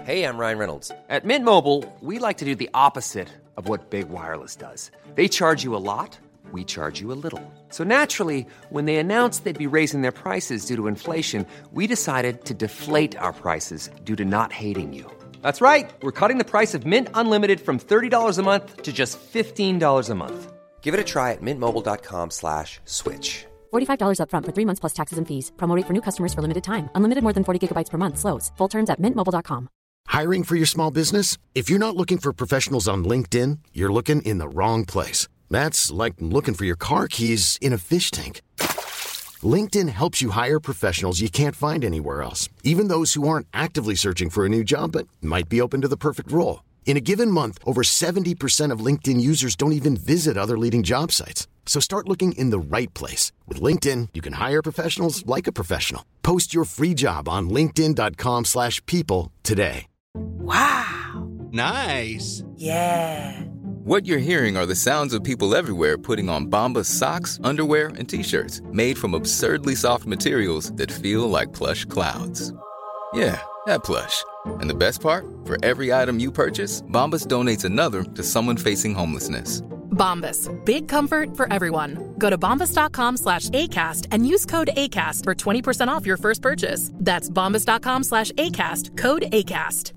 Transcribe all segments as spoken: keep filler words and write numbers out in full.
Hey, I'm Ryan Reynolds. At Mint Mobile, we like to do the opposite of what Big Wireless does. They charge you a lot, we charge you a little. So naturally, when they announced they'd be raising their prices due to inflation, we decided to deflate our prices due to not hating you. That's right. We're cutting the price of Mint Unlimited from thirty dollars a month to just fifteen dollars a month. Give it a try at mintmobile.com slash switch. forty-five dollars up front for three months plus taxes and fees. Promo rate for new customers for limited time. Unlimited more than forty gigabytes per month. Slows full terms at mint mobile dot com. Hiring for your small business? If you're not looking for professionals on LinkedIn, you're looking in the wrong place. That's like looking for your car keys in a fish tank. LinkedIn helps you hire professionals you can't find anywhere else, even those who aren't actively searching for a new job but might be open to the perfect role. In a given month, over seventy percent of LinkedIn users don't even visit other leading job sites. So start looking in the right place. With LinkedIn, you can hire professionals like a professional. Post your free job on linkedin.com slash people today. Wow. Nice. Yeah. What you're hearing are the sounds of people everywhere putting on Bombas socks, underwear, and T-shirts made from absurdly soft materials that feel like plush clouds. Yeah, that plush. And the best part? For every item you purchase, Bombas donates another to someone facing homelessness. Bombas. Big comfort for everyone. Go to bombas.com slash ACAST and use code ACAST for twenty percent off your first purchase. That's bombas.com slash ACAST. Code ACAST.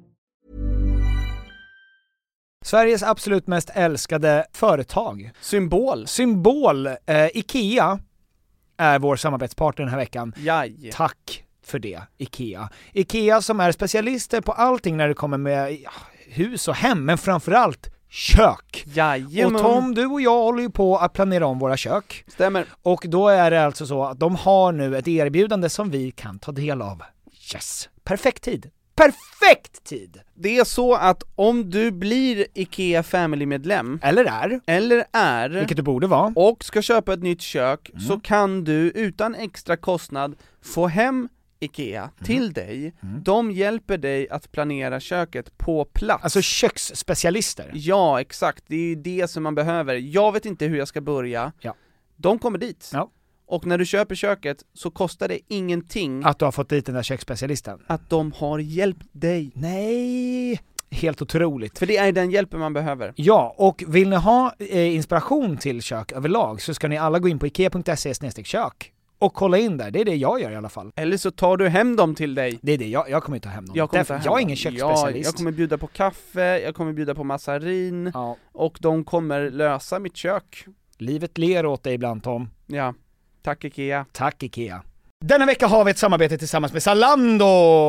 Sveriges absolut mest älskade företag. Symbol. Symbol. Eh, Ikea är vår samarbetspartner den här veckan. Jaj. Tack för det, Ikea. Ikea som är specialister på allting när det kommer med ja, hus och hem, men framförallt kök. Jajamän. Och Tom, du och jag håller ju på att planera om våra kök. Stämmer. Och då är det alltså så att de har nu ett erbjudande som vi kan ta del av. Yes. Perfekt tid. Perfekt tid! Det är så att om du blir Ikea Family-medlem Eller är Eller är Vilket du borde vara Och ska köpa ett nytt kök mm. så kan du utan extra kostnad få hem Ikea mm. till dig. Mm. De hjälper dig att planera köket på plats. Alltså köksspecialister. Ja, exakt. Det är ju det som man behöver. Jag vet inte hur jag ska börja. Ja. De kommer dit. Ja. Och när du köper köket så kostar det ingenting att du har fått dit den där köksspecialisten. Att de har hjälpt dig. Nej, helt otroligt. För det är den hjälpen man behöver. Ja, och vill ni ha eh, inspiration till kök överlag så ska ni alla gå in på ikea punkt se slash kök och kolla in där. Det är det jag gör i alla fall. Eller så tar du hem dem till dig. Det är det, jag, jag kommer inte ta hem dem. Jag, Därför, hem jag är dem. ingen köksspecialist. Ja, jag kommer bjuda på kaffe, jag kommer bjuda på massarin. Ja. Och de kommer lösa mitt kök. Livet ler åt dig ibland, Tom. Ja. Tack Ikea. Tack Ikea. Denna vecka har vi ett samarbete tillsammans med Zalando.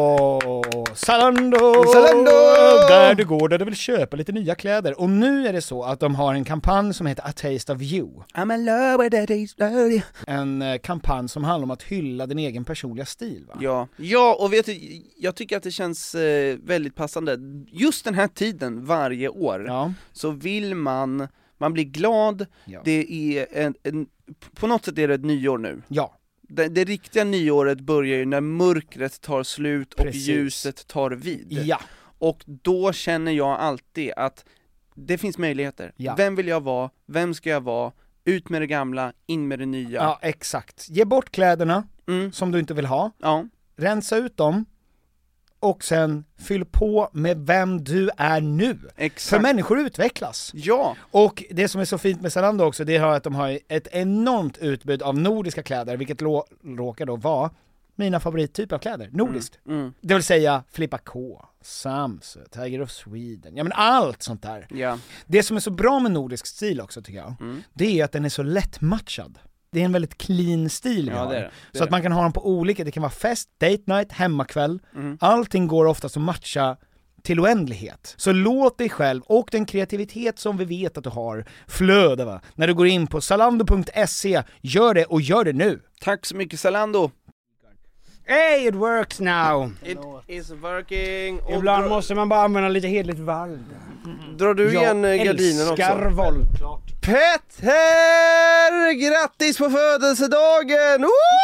Zalando. Zalando. Där du går där du vill köpa lite nya kläder. Och nu är det så att de har en kampanj som heter A Taste of You. I'm in love with a taste of you. En eh, kampanj som handlar om att hylla din egen personliga stil, va? Ja, ja och vet du, jag tycker att det känns eh, väldigt passande. Just den här tiden varje år ja. så vill man, man blir glad. Ja. Det är en, en, på något sätt är det ett nyår nu. Ja. Det, det riktiga nyåret börjar ju när mörkret tar slut Precis. och ljuset tar vid. Ja. Och då känner jag alltid att det finns möjligheter. Ja. Vem vill jag vara? Vem ska jag vara? Ut med det gamla, in med det nya. Ja, exakt. Ge bort kläderna mm. som du inte vill ha. Ja. Rensa ut dem. Och sen fyll på med vem du är nu. Exakt. För människor utvecklas. Ja. Och det som är så fint med Zalando också, det är att de har ett enormt utbud av nordiska kläder, vilket lå- råkar då vara mina favorittyper av kläder, nordiskt. Mm. Mm. Det vill säga Filippa K, Samsö, Tiger of Sweden, ja men allt sånt där. Ja. Det som är så bra med nordisk stil också tycker jag, mm. det är att den är så lättmatchad. Det är en väldigt clean stil vi ja, har. det är det. Det så är att man kan ha dem på olika, det kan vara fest, date night, hemmakväll. Mm. Allting går oftast att matcha till oändlighet. Så låt dig själv och den kreativitet som vi vet att du har flöda, va? När du går in på zalando punkt se, gör det och gör det nu. Tack så mycket Zalando. Hey, it works now. It is working. Och ibland dra... måste man bara använda lite hedligt vall. Mm. Drar du igen gardinen också? Jag älskar våld. Petter, grattis på födelsedagen!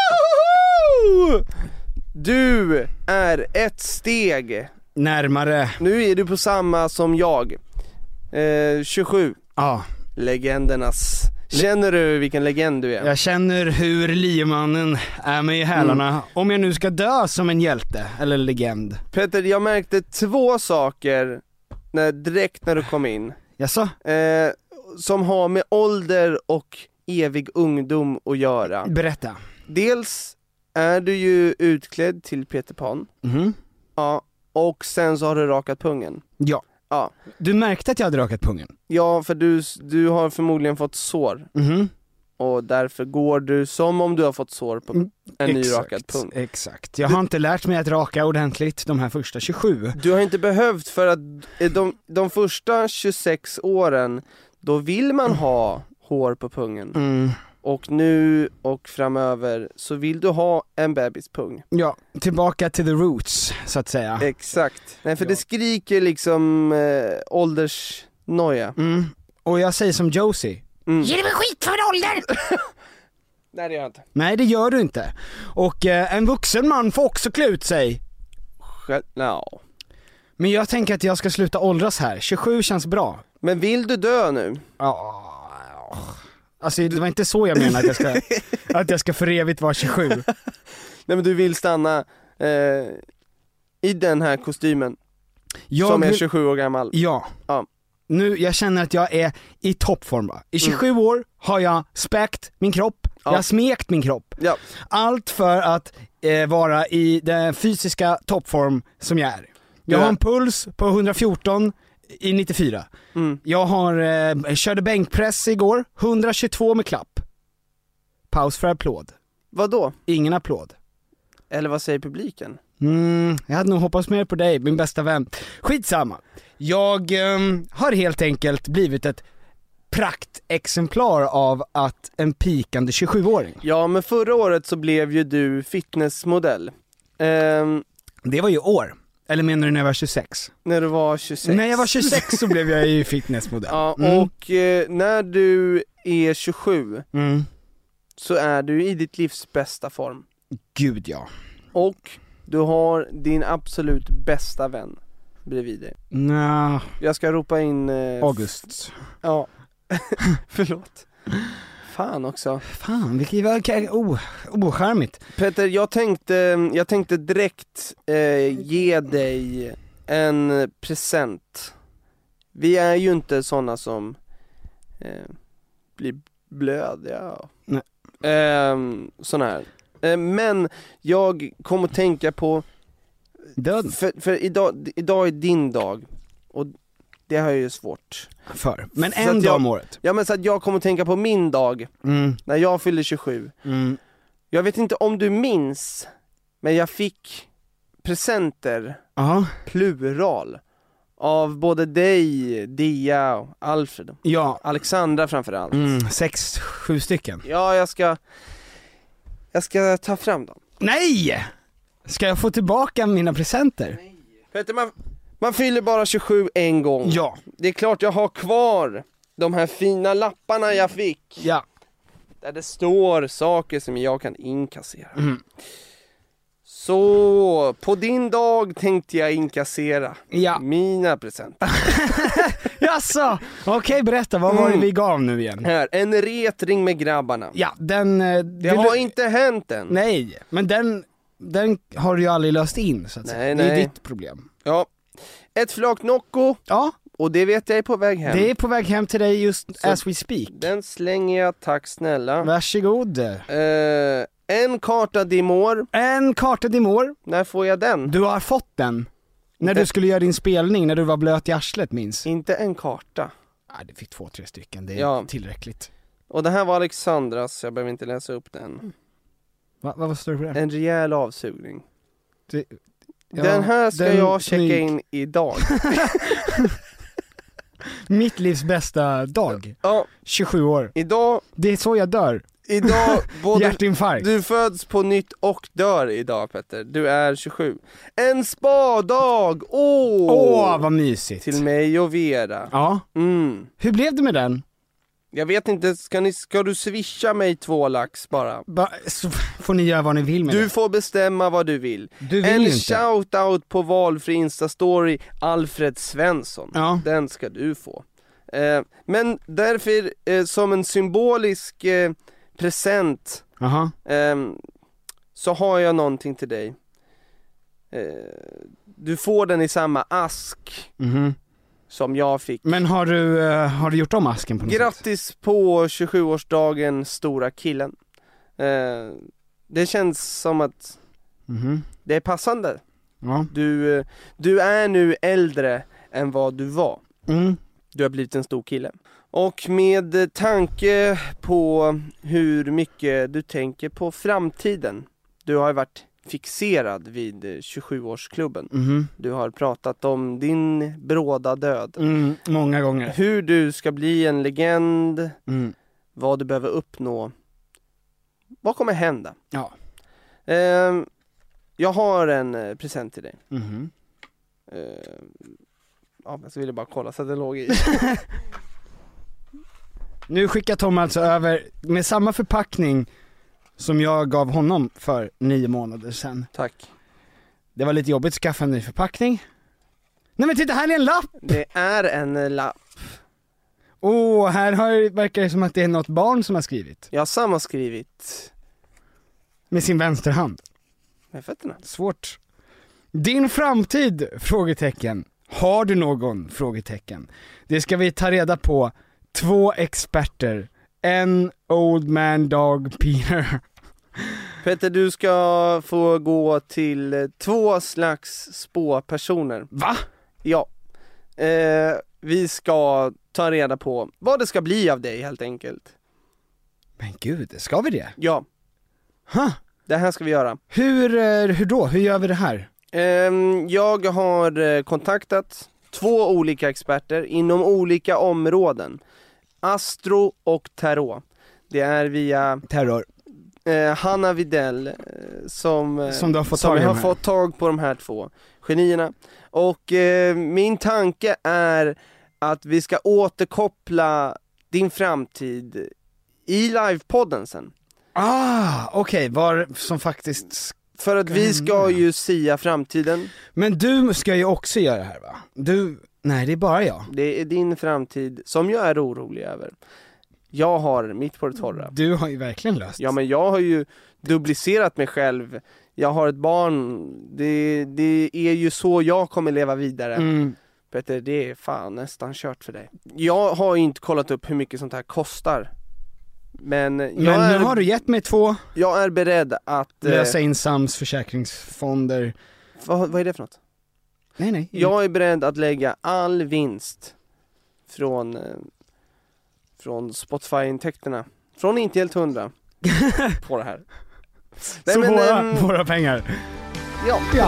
Woho! Du är ett steg närmare. Nu är du på samma som jag. eh, tjugosju. Ja. Legendernas Känner du vilken legend du är? Jag känner hur liemannen är med i hälarna. Mm. Om jag nu ska dö som en hjälte eller legend. Peter, jag märkte två saker när, direkt när du kom in. Jaså? Eh, som har med ålder och evig ungdom att göra. Berätta. Dels är du ju utklädd till Peter Pan. Mhm. Ja, och sen så har du rakat pungen. Ja. Ja. Du märkte att jag hade rakat pungen? Ja, för du, du har förmodligen fått sår. Mhm. Och därför går du som om du har fått sår på en Exakt, nyrakad pung. Exakt. Jag har inte lärt mig att raka ordentligt de här första tjugosju. Du har inte behövt, för att de, de första tjugosex åren, då vill man ha hår på pungen. Mm. Och nu och framöver så vill du ha en bebispung. Ja, tillbaka till the roots, så att säga. Exakt. Nej, för Ja. det skriker liksom eh, åldersnoja. Mm. Och jag säger som Josie. Mm. Ge dig med skit för min ålder! Nej, det gör jag inte. Nej, det gör du inte. Och eh, en vuxen man får också klä ut sig. Själv, no. Men jag tänker att jag ska sluta åldras här. tjugosju känns bra. Men vill du dö nu? Ja. Alltså det var inte så jag menade att jag ska, att jag ska för evigt vara tjugosju. Nej, men du vill stanna eh, i den här kostymen Jag som är vill- tjugosju år gammal. Ja. Ja. Nu, jag känner att jag är i toppform va? I tjugosju Mm. år har jag späkt min kropp, Ja. jag har smekt min kropp. Ja. Allt för att eh, vara i den fysiska toppform som jag är. Jag Ja. har en puls på hundrafjorton i nittiofyra. Mm. Jag har, eh, körde bänkpress igår, hundratjugotvå med klapp. Paus för applåd. Vad då? Ingen applåd. Eller vad säger publiken? Mm, jag hade nog hoppats mer på dig, min bästa vän. Skitsamma. Jag ehm, har helt enkelt blivit ett praktexemplar av att en pikande tjugosjuåring. Ja, men förra året så blev ju du fitnessmodell. Ehm, Det var ju år. Eller menar du när jag var tjugosex? när du var tjugosex. När jag var tjugosex så blev jag ju fitnessmodell. Ja, Mm. och eh, när du är tjugosju Mm. så är du i ditt livs bästa form. Gud ja. Och du har din absolut bästa vän bredvid dig. Nå, Jag ska ropa in... Eh, August. Ja. Förlåt. Fan också. Fan, vilket var oh, ocharmigt. Peter, jag tänkte, jag tänkte direkt eh, ge dig en present. Vi är ju inte såna som eh, blir blödiga. Nej. Eh, sån här. Eh, men jag kommer att tänka på, Död för, för idag, idag är din dag. Och det har jag ju svårt. för. Men Så en att dag jag- om året. Ja, men så att jag kommer att tänka på min dag Mm. när jag fyllde tjugosju. Mm. Jag vet inte om du minns, men jag fick presenter, Ja. plural, av både dig, Dia och Alfred. Ja. Alexandra framförallt. Mm. Sex, sju stycken. Ja, jag ska Jag ska ta fram dem. Nej! Ska jag få tillbaka mina presenter? Peter, man, man fyller bara tjugosju en gång. Ja. Det är klart jag har kvar de här fina lapparna jag fick. Ja. Där det står saker som jag kan inkassera. Mm. Så på din dag tänkte jag inkassera Ja. mina presenter. Jaså? Okej, berätta, vad var det Mm. vi gav nu igen? Här, en retring med grabbarna. Ja, den... eh, Det vill har du- inte hänt än. Nej, men den, den har du ju aldrig löst in så att säga. Nej, Det är nej. ditt problem. Ja. Ett flak Nocco, Ja, och det vet jag är på väg hem. det är på väg hem till dig just Så- as we speak. Den slänger jag, tack snälla. Varsågod. Eh, en karta Dimor, En karta Dimor. när får jag den? Du har fått den. När Inte- du skulle göra din spelning, när du var blöt i arslet minns. Inte en karta. Nej, det fick två, tre stycken, det är Ja. tillräckligt. Och det här var Alexandras, så jag behöver inte läsa upp den. Va, vad står det på det? En rejäl avsugning. det ja, Den här ska den jag checka smyg- in idag. Mitt livs bästa dag. Ja, tjugosju år. idag, Det är så jag dör. idag, både Hjärtinfarkt. du föds på nytt och dör idag, Petter. Du är tjugosju. En spadag! Åh! Åh, vad mysigt. Till mig och Vera. Ja. Mm. Hur blev det med den? Jag vet inte, ska, ni, ska du swisha mig två lax bara? Ba, så får ni göra vad ni vill med Du det. får bestämma vad du vill. Du vill En ju inte. shoutout på valfri Insta-story, Alfred Svensson. Ja. Den ska du få. Eh, men därför eh, som en symbolisk eh, present Aha. eh, så har jag någonting till dig. Eh, du får den i samma ask Mhm. som jag fick. Men har du, eh, har du gjort om asken på något sätt? Grattis på tjugosjuårsdagen, stora killen. Eh, det känns som att Mhm. det är passande. Ja. Du, eh, du är nu äldre än vad du var. Mm. Du har blivit en stor kille. Och med tanke på hur mycket du tänker på framtiden. Du har ju varit fixerad vid tjugosjuårsklubben. Mhm. Du har pratat om din bråda död. Mm, många gånger. Hur du ska bli en legend. Mm. Vad du behöver uppnå. Vad kommer hända? Ja. Eh, jag har en eh, present till dig. Mhm. Eh, ja, men så vill jag bara kolla så att det låg i. Nu skickar Tom alltså över med samma förpackning som jag gav honom för nio månader sedan. Tack. Det var lite jobbigt att skaffa en ny förpackning. Nej men titta, här är en lapp! Det är en eh, lapp. Åh, oh, här har, verkar det som att det är något barn som har skrivit. Jag har sammanskrivit Med sin vänsterhand. med fötterna. Svårt. Din framtid? Frågetecken. Har du någon? Frågetecken. Det ska vi ta reda på. Två experter. En old man dog Peter. Peter, du ska få gå till eh, två slags spåpersoner. Va? Ja. Eh, vi ska ta reda på vad det ska bli av dig helt enkelt. Men gud, ska vi det? Ja, Huh. det här ska vi göra. Hur, eh, hur då? Hur gör vi det här? Ehm, jag har eh, kontaktat två olika experter inom olika områden. Astro och tarot. Det är via Terror. eh, Hanna Videll eh, som, eh, Som du har fått som tag i jag de har här. fått tag på de här två genierna. Och eh, min tanke är att vi ska återkoppla din framtid i livepodden sen. Ah, okej, var som faktiskt... För att vi ska ju sia framtiden. Men du ska ju också göra det här, va? Du... Nej, det är bara jag. Det är din framtid som jag är orolig över. Jag har mitt på det torra. Du har ju verkligen löst. Ja, men jag har ju duplicerat mig själv. Jag har ett barn. Det, det är ju så jag kommer leva vidare. Mm. Peter, det är fan nästan kört för dig. Jag har inte kollat upp hur mycket sånt här kostar. Men, jag, Men är, nu har du gett mig två. jag är beredd att... eh, Lösa in Sams försäkringsfonder. vad, vad är det för något? Nej, nej. Jag är beredd att lägga all vinst från, eh, från Spotify-intäkterna, från inte helt hundra, på det här. Nej, Så men, våra, ehm, våra pengar. Ja. Ja.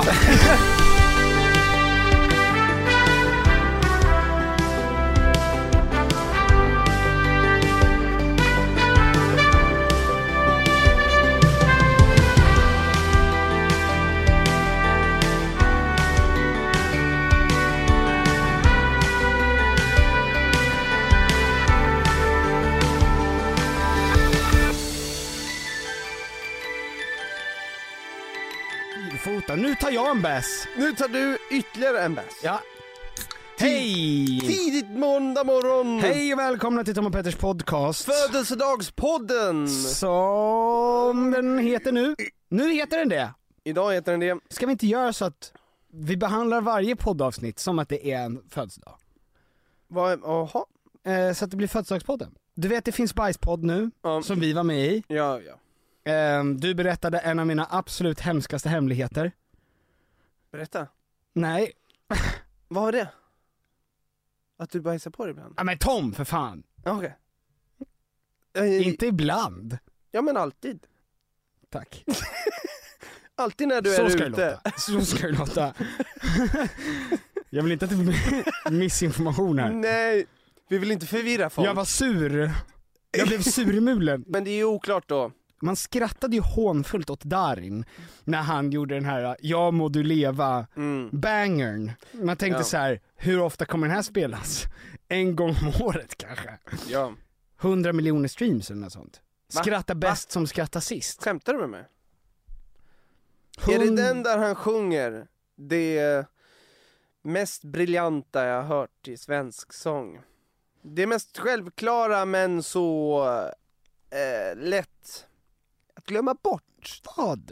Fota. Nu tar jag en bäs. Nu tar du ytterligare en bäs. Ja. Hej! Tidigt måndag morgon. Hej och välkomna till Tom och Petters podcast. Födelsedagspodden. Som den heter nu. Nu heter den det. Idag heter den det. Ska vi inte göra så att vi behandlar varje poddavsnitt som att det är en födelsedag? Vad, aha. Eh, så att det blir födelsedagspodden. Du vet, det finns bajspodd nu, Ja. som vi var med i. Ja, ja. Eh, du berättade en av mina absolut hemskaste hemligheter. Berätta. Nej. Vad var det? Att du bajsar på dig ibland? Ja, men Tom, för fan. Ja, okej. Eh, Inte ibland. Ja, men alltid. Tack. Alltid när du Så är ska det ute. låta. Så ska det låta. Jag vill inte att det blir missinformation här. Nej, vi vill inte förvirra folk. Jag var sur. Jag blev surmulen. Men det är ju oklart då. Man skrattade ju hånfullt åt Darin när han gjorde den här "Ja må du leva" Mm. bangern. Man tänkte Ja. så här: hur ofta kommer den här spelas? En gång om året kanske. Ja. Hundra miljoner streams eller något sånt. Va? Skratta bäst som skrattar sist. Skämtar du med mig? Hund... Är det den där han sjunger det mest briljanta jag har hört i svensk sång? Det mest självklara men så eh, lätt att glömma bort. Vad?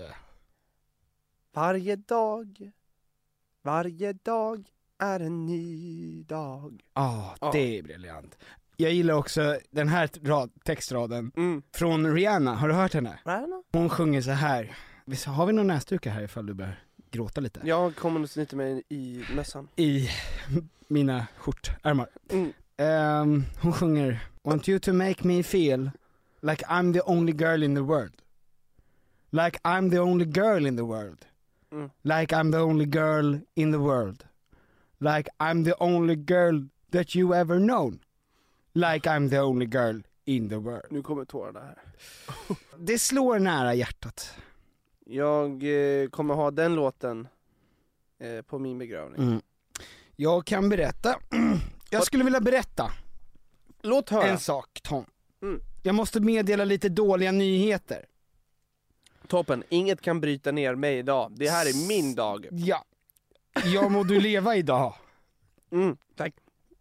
Varje dag, varje dag är en ny dag. Ah, Ja. det är briljant. Jag gillar också den här rad, textraden Mm. från Rihanna, har du hört henne? Rihanna? Hon sjunger så här. Visst, har vi någon näsdukar här ifall du börjar gråta lite? Jag kommer nog lite med i mössan. I mina skjortärmar. Mm. Um, hon sjunger Want you to make me feel like I'm the only girl in the world. Like I'm the only girl in the world. Mm. Like I'm the only girl in the world. Like I'm the only girl that you ever known. Like I'm the only girl in the world. Nu kommer tårarna här. Det slår nära hjärtat. Jag eh, kommer ha den låten eh, på min begravning. Mm. Jag kan berätta. Jag skulle vilja berätta Låt höra. en sak, Tom. Mm. Jag måste meddela lite dåliga nyheter. Toppen, inget kan bryta ner mig idag. Det här är min dag. Ja. Jag må du leva idag. Mm, tack.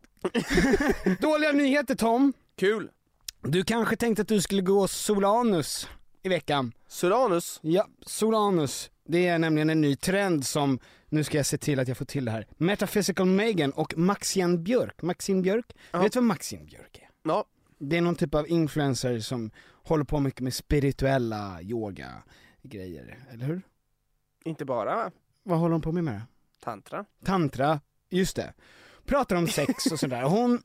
Dåliga nyheter, Tom. Kul. Du kanske tänkte att du skulle gå Solanus i veckan. Solanus? Ja, Solanus. Det är nämligen en ny trend som, nu ska jag se till att jag får till det här. Metaphysical Megan och Maxine Björk. Maxine Björk? Ja. Vet du vad Maxine Björk är? Ja. Det är någon typ av influencer som håller på mycket med spirituella yoga grejer, eller hur? Inte bara Vad håller hon på med med det? tantra. Tantra, just det. Pratar om sex och sådär. Hon,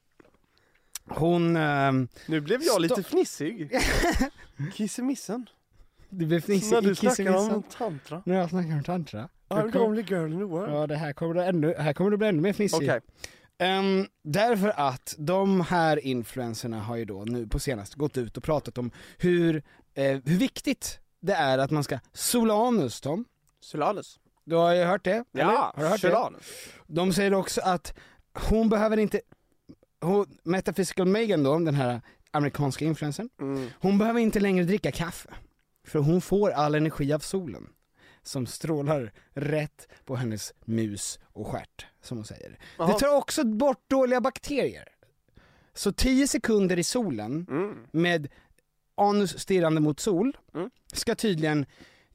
hon... ehm, Nu blev jag lite Stopp. fnissig. Kissemissen. det blev fnissig När du i snackar kissemissan. om tantra. När jag snackar om tantra. I'm the only girl in the world. Ja, det här kommer det ännu, här kommer det bli ännu mer fnissig. Okej. Ehm, därför att de här influencerna har ju då nu på senast gått ut och pratat om hur, eh, hur viktigt det är att man ska Solanus, Tom. Solanus. Du har ju hört det? eller? Ja, Har du hört det? Solanus. De säger också att hon behöver inte, hon, Metaphysical Megan då, den här amerikanska influencern, Mm. hon behöver inte längre dricka kaffe. För hon får all energi av solen som strålar rätt på hennes mus och stjärt, som hon säger. Aha. Det tar också bort dåliga bakterier. Så tio sekunder i solen Mm. med anus stirrande mot sol Mm. ska tydligen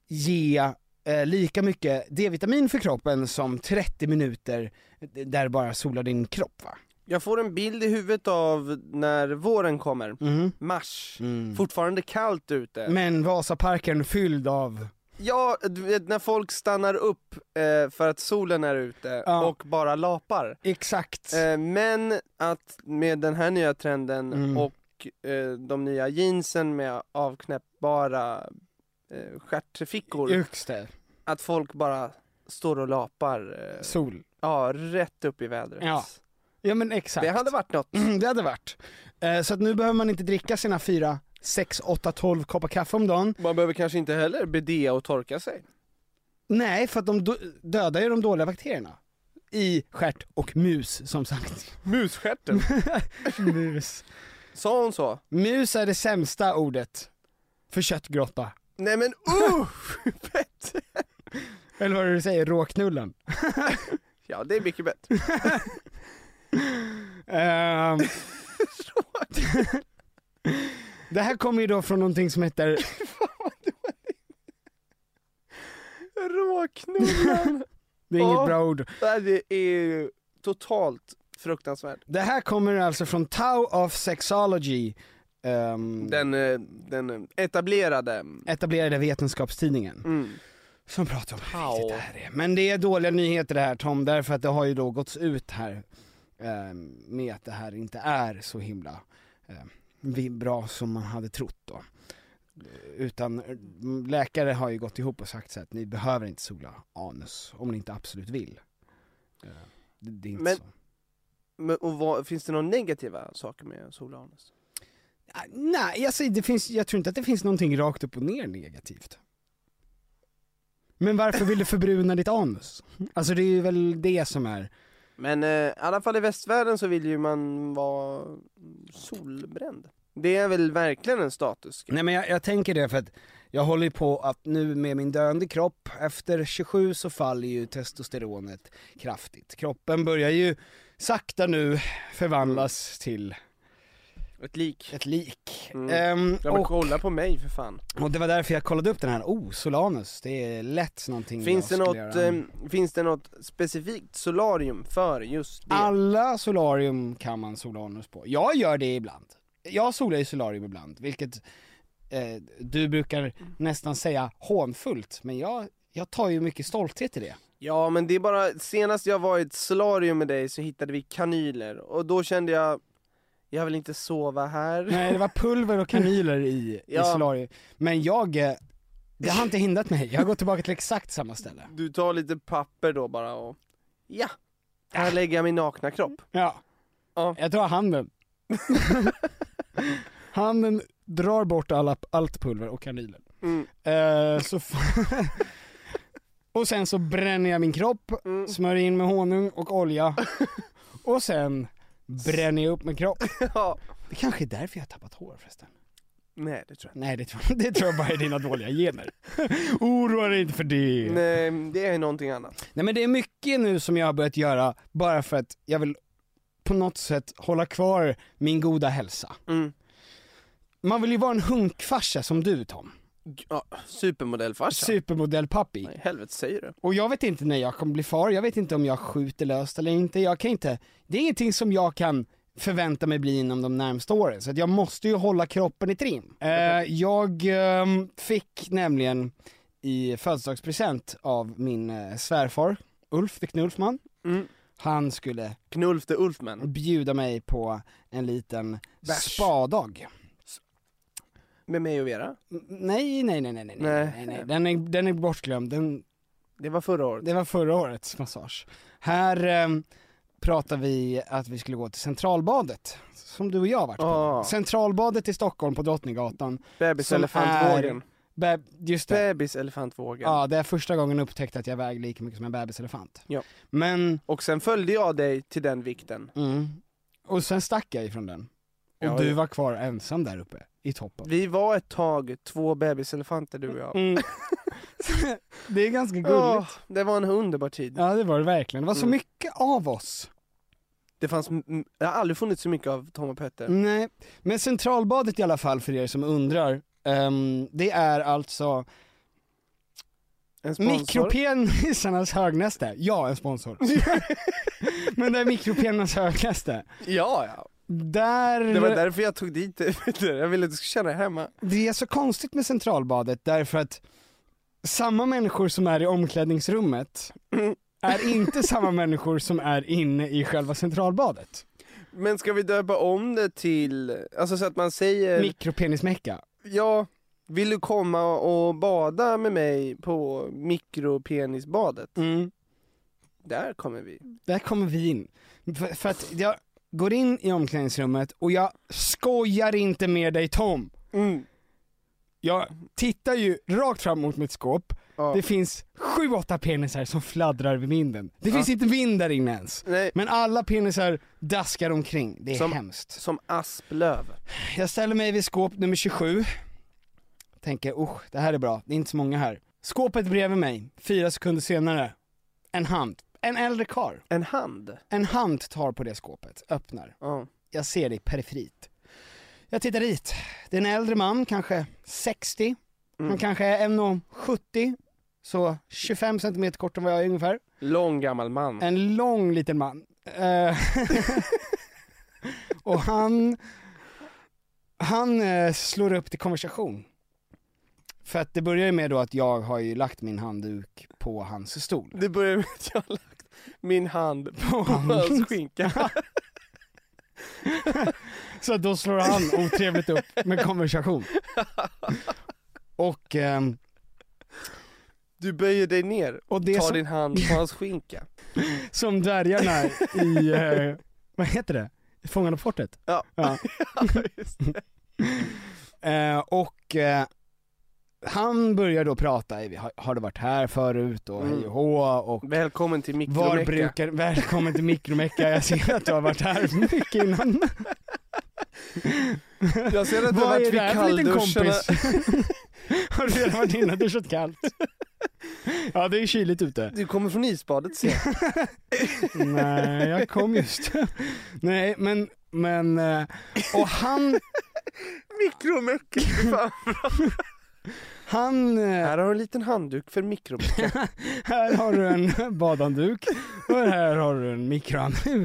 ge eh, lika mycket D-vitamin för kroppen som trettio minuter där bara solar din kropp, va? Jag får en bild i huvudet av när våren kommer. Mm. Mars. Mm. Fortfarande kallt ute. Men Vasaparken fylld av... Ja, du vet, när folk stannar upp eh, för att solen är ute Ja. och bara lapar. Exakt. Eh, men att med den här nya trenden Mm. och eh, de nya jeansen med avknäppbara eh, stjärtfickor, Just det. att folk bara står och lapar eh, Sol. ja, rätt upp i vädret. Ja. Ja, men exakt. Det hade varit något. Mm, det hade varit. Eh, så att nu behöver man inte dricka sina fyra, sex, åtta, tolv koppar kaffe om dagen. Man behöver kanske inte heller bedea och torka sig. Nej, för att de do- dödar ju de dåliga bakterierna. I stjärt och mus, som sagt. Musstjärten. Mus. Sa hon så? Mus är det sämsta ordet för köttgrotta. Nej men uh! Fett! Eller vad du säger, råknullen. Ja, det är mycket bättre. Ehm. Det här kommer ju då från någonting som heter... Råknullen. Det är inget Ja. bra ord. Nej, det är ju totalt fruktansvärt. Det här kommer alltså från Tao of Sexology, ehm, Den, eh, den etablerade. etablerade vetenskapstidningen. Mm. Som pratar om hur Tao. viktigt det här är. Men det är dåliga nyheter det här, Tom, därför att det har ju då gått ut här ehm, med att det här inte är så himla ehm, bra som man hade trott då. Utan eh, läkare har ju gått ihop och sagt så att ni behöver inte sola anus om ni inte absolut vill. Eh, det, det är inte Men- så. Men, och vad, finns det några negativa saker med solanus? Ah, Nej, alltså, det finns, jag tror inte att det finns någonting rakt upp och ner negativt. Men varför vill du förbruna ditt anus? Alltså det är ju väl det som är... Men eh, i alla fall i västvärlden så vill ju man vara solbränd. Det är väl verkligen en status. Nej, men jag, jag tänker det för att jag håller ju på att nu med min döende kropp, efter tjugosju så faller ju testosteronet kraftigt. Kroppen börjar ju sakta nu förvandlas till Ett lik. Ett lik. Mm. Ehm, Jag vill och, kolla på mig för fan. och det var därför jag kollade upp den här. Oh, Solanus, det är lätt någonting. Finns det, jag något, skulle göra. eh, finns det något specifikt solarium för just det? Alla solarium kan man Solanus på. Jag gör det ibland. Jag solar i solarium ibland, vilket eh, du brukar nästan säga hånfullt, men jag, jag tar ju mycket stolthet i det. Ja, men det är bara, senast jag var i ett solarium med dig så hittade vi kanyler. Och då kände jag, jag vill inte sova här. Nej, det var pulver och kanyler i, Ja. i solarium. Men jag, eh, det har inte hindrat mig. Jag har gått tillbaka till exakt samma ställe. Du tar lite papper då bara och, ja, här lägger jag min nakna kropp. Ja, Ja. jag tar handen. Handen drar bort alla, allt pulver och kanyler. Mm. Eh, så f- och sen så bränner jag min kropp, Mm. smörjer in med honung och olja. Och sen bränner jag upp min kropp. Ja. Det kanske är därför jag har tappat hår förresten. Nej, det tror jag Nej, det tror, det tror jag bara är dina dåliga gener. Oroa dig inte för det. inte. Nej, det är någonting annat. Nej, men det är mycket nu som jag har börjat göra bara för att jag vill på något sätt hålla kvar min goda hälsa. Mm. Man vill ju vara en hunkfarsa som du, Tom. Ja, supermodellfarsa. Supermodellpappi. Nej, helvete säger du. Och jag vet inte när jag kommer bli far, jag vet inte om jag skjuter löst eller inte. Jag kan inte, det är ingenting som jag kan förvänta mig bli inom de närmaste åren. Så att jag måste ju hålla kroppen i trim. Eh, jag eh, fick nämligen i födelsedagspresent av min eh, svärfar, Ulf the Knullfman. Mm. Han skulle Knulf the Ulfman. bjuda mig på en liten Bärs. spadag. Med mig och Vera. Nej, nej, nej, nej, nej, nej, nej, nej. Den är, den är bortglömd. Den, Det var förra året. det var förra årets massage. Här eh, pratar vi att vi skulle gå till Centralbadet, som du och jag har varit på. Ah. Centralbadet i Stockholm på Drottninggatan. Bebiselefantvågen. Be- just det. Bebiselefantvågen. Ja, det är första gången jag upptäckte att jag väger lika mycket som en bebiselefant. Ja. Men, Och sen följde jag dig till den vikten. mm, och sen stack jag ifrån den. Och Ja, du ja. var kvar ensam där uppe i toppen. Vi var ett tag två bebiselefanter, du och jag. Mm. Det är ganska gulligt. Åh, det var en underbar tid. Ja, det var det verkligen. Det var så Mm. mycket av oss. Det fanns, m- jag har aldrig funnit så mycket av Tom och Petter. Nej, men Centralbadet i alla fall, för er som undrar, ehm, det är alltså En sponsor. mikropenisarnas högnäste. Ja, en sponsor. Men det är mikropenisarnas högnäste. Ja, ja. Där... Det var därför jag tog dit det. Jag ville att du skulle känna dig hemma. Det är så konstigt med Centralbadet, därför att samma människor som är i omklädningsrummet är inte samma människor som är inne i själva Centralbadet. Men ska vi döpa om det till, alltså så att man säger, Mikropenismecka. ja, vill du komma och bada med mig på mikropenisbadet? Mm. Där kommer vi. Där kommer vi in. För, för att jag går in i omklädningsrummet och jag skojar inte med dig, Tom. Mm. Jag tittar ju rakt fram mot mitt skåp. Ja. Det finns sju, åtta penisar som fladdrar vid vinden. Det Ja. finns inte vind där inne ens. Nej, Men alla penisar daskar omkring. Det är Som- hemskt. som asplöv. Jag ställer mig vid skåp nummer tjugosju. Tänker, oh, det här är bra. Det är inte så många här. Skåpet bredvid mig. Fyra sekunder senare. En hand. En äldre karl. En hand. En hand tar på det skåpet. Öppnar. Ja. Jag ser det i periferit. Jag tittar dit. Det är en äldre man, kanske sextio. Han Mm. kanske är en komma sjuttio. Så tjugofem centimeter kort än vad jag är ungefär. Lång gammal man. En lång liten man. Eh, och han Han eh, slår upp till konversation. För att det börjar ju med då att jag har ju lagt min handduk på hans stol. Det börjar med att jag har lagt min hand På på hans skinka. Så då slår han otrevligt upp med konversation. Och ehm, Du böjer dig ner Och det tar som- din hand på hans skinka. som dvärgarna i, eh, vad heter det? Fångarna på fortet? Ja. Ja. Just det. Eh, och eh, han börjar då prata, har, har du varit här förut och Mm. hej och hå och Välkommen till var Mikromecka. brukar, välkommen till Mikromecka, jag ser att du har varit här mycket innan. Jag ser att du har Vad varit är vid det här för liten kallduscharna. kompis? Har du redan varit inne och duschat kallt? Ja, det är kyligt ute. Du kommer från isbadet, ser jag. Nej, jag kom just. Nej, men Men, eh, och han... Mikromöcken, fan. Han... eh, Här har du en liten handduk för mikromöcken. Här har du en badhandduk och här har du en mikrohandduk.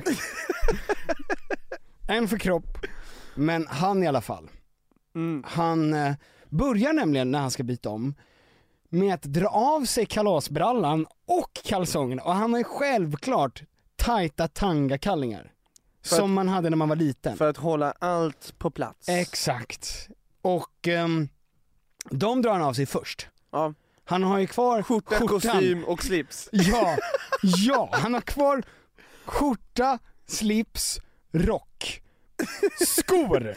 En för kropp. Men han i alla fall. Mm. Han eh, börjar nämligen när han ska byta om med att dra av sig kalasbrallan och kalsongerna. Och han har ju självklart tajta tangakallingar. För Som att- man hade när man var liten. För att hålla allt på plats. Exakt. Och ehm, de drar han av sig först. Ja. Han har ju kvar Skjorta, skjortan. kostym och slips. Ja, ja, han har kvar skjorta, slips, rock, skor.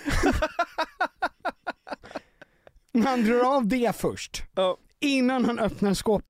Han drar av det först. Ja. Innan han öppnar skåpet.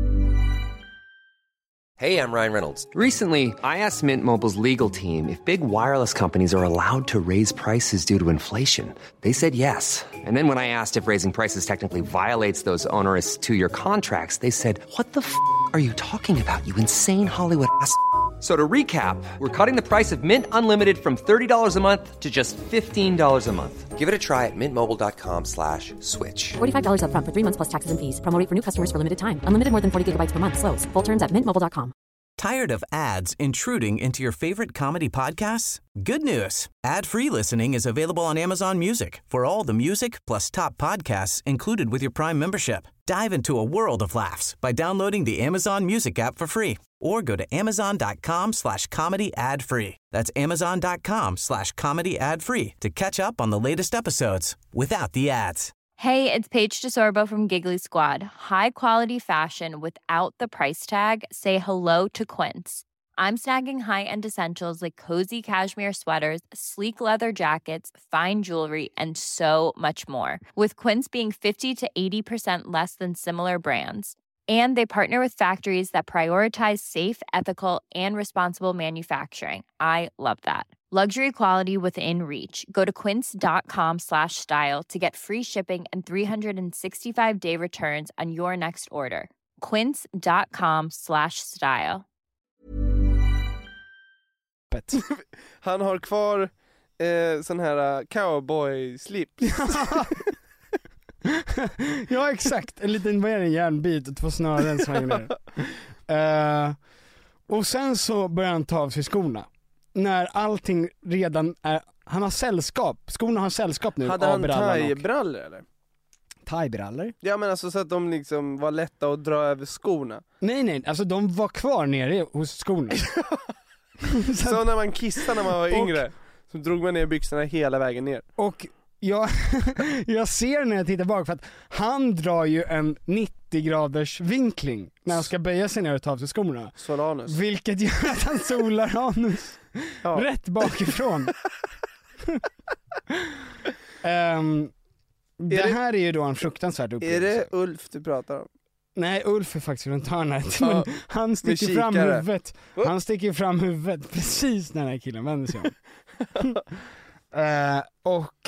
Hey, I'm Ryan Reynolds. Recently, I asked Mint Mobile's legal team if big wireless companies are allowed to raise prices due to inflation. They said yes. And then when I asked if raising prices technically violates those onerous two-year contracts, they said, "What the f*** are you talking about, you insane Hollywood ass?" So to recap, we're cutting the price of Mint Unlimited from thirty dollars a month to just fifteen dollars a month. Give it a try at mintmobile.com slash switch. forty-five dollars up front for three months plus taxes and fees. Promo rate for new customers for limited time. Unlimited more than forty gigabytes per month. Slows full terms at mint mobile dot com. Tired of ads intruding into your favorite comedy podcasts? Good news. Ad-free listening is available on Amazon Music for all the music plus top podcasts included with your Prime membership. Dive into a world of laughs by downloading the Amazon Music app for free or go to amazon.com slash comedy ad free. That's amazon.com slash comedy ad free to catch up on the latest episodes without the ads. Hey, it's Paige DeSorbo from Giggly Squad. High quality fashion without the price tag. Say hello to Quince. I'm snagging high-end essentials like cozy cashmere sweaters, sleek leather jackets, fine jewelry, and so much more. With Quince being fifty to eighty percent less than similar brands. And they partner with factories that prioritize safe, ethical, and responsible manufacturing. I love that. Luxury quality within reach. Go to quince.com slash style to get free shipping and three sixty-five day returns on your next order. Quince.com slash style. Han har kvar eh, sån här uh, cowboy-slips. Ja, exakt. En liten, vad är det, en järnbit och två snören som hänger ner. Uh, och sen så börjar han ta av sig skorna. När allting redan är, han har sällskap. Skorna har sällskap nu. Hade han thai-brallor eller? Thai-brallor? Ja, men alltså så att de liksom var lätta att dra över skorna. Nej, nej, alltså de var kvar nere hos skorna. så, så när man kissade när man var yngre, och, så drog man ner byxorna hela vägen ner. Och jag, jag ser när jag tittar bak, för att han drar ju en nittio graders vinkling när han ska böja sig ner och ta av sig skorna. Solanus. Vilket gör att han solar anus ja. rätt bakifrån. um, det, det här är ju då en fruktansvärd upplevelse. Är det Ulf du pratar om? Nej, Ulf är faktiskt runt hörnet, men ja, han sticker fram huvudet. Han sticker fram huvudet precis när den här killen vänder sig om. uh, och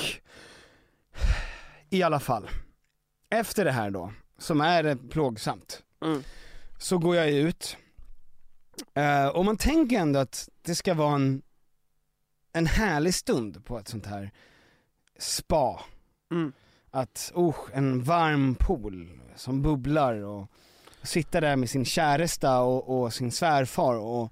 i alla fall, efter det här då, som är plågsamt, mm. så går jag ut. Uh, och man tänker ändå att det ska vara en, en härlig stund på ett sånt här spa. Mm. Att, oh, en varm pool som bubblar och sitta där med sin käresta och, och sin svärfar och